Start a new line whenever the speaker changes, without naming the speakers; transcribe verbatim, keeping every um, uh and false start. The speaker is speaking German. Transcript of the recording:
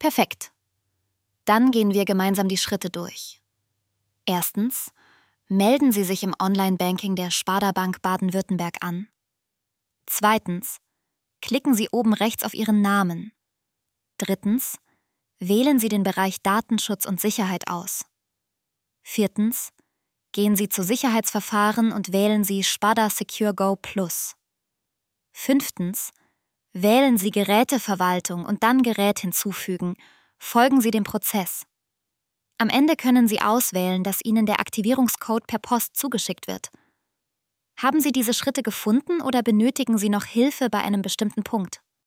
Perfekt. Dann gehen wir gemeinsam die Schritte durch. Erstens, melden Sie sich im Online-Banking der Sparda Bank Baden-Württemberg an. Zweitens, klicken Sie oben rechts auf Ihren Namen. Drittens, wählen Sie den Bereich Datenschutz und Sicherheit aus. Viertens, gehen Sie zu Sicherheitsverfahren und wählen Sie Sparda Secure Go Plus. Fünftens, wählen Sie Geräteverwaltung und dann Gerät hinzufügen. Folgen Sie dem Prozess. Am Ende können Sie auswählen, dass Ihnen der Aktivierungscode per Post zugeschickt wird. Haben Sie diese Schritte gefunden oder benötigen Sie noch Hilfe bei einem bestimmten Punkt?